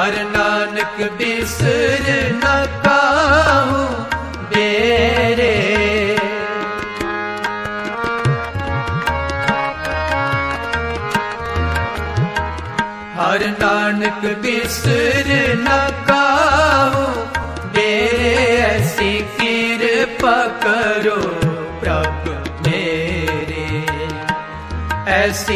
हर नानक बिसर न काहू डेरे। हर नानक बिसर न काहू डेरे। ऐसी कृपा करो प्रभु मेरे, ऐसी